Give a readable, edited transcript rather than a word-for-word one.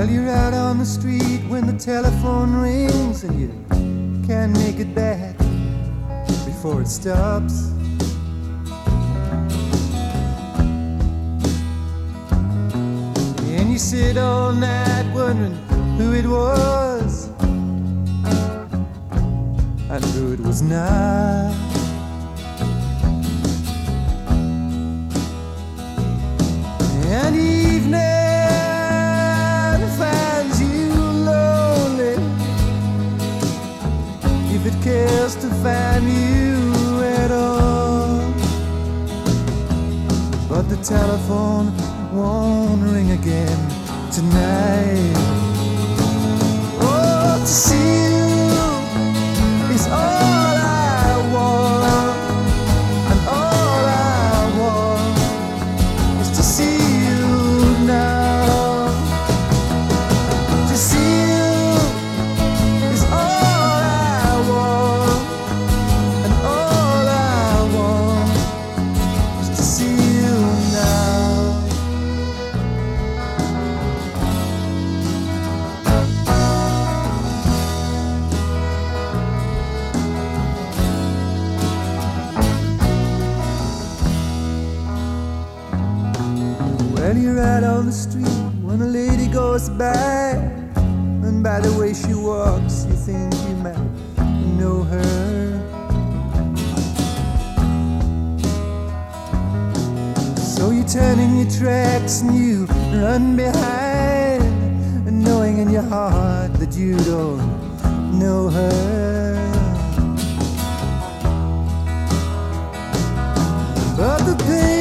you're out on the street when the telephone rings and you can't make it back before it stops. And you sit all night wondering who it was and who it was not. And evening finds you lonely, if it cares to find you at all. But the telephone won't ring again tonight. Oh, to see you is all I want, and all I want is to see you now. To see you is all I want, and all I want is to see you now. Well, you're out on the street when a lady goes by, and by the way she walks, you think you might know her. So you turn in your tracks and you run behind, knowing in your heart that you don't know her. But the pain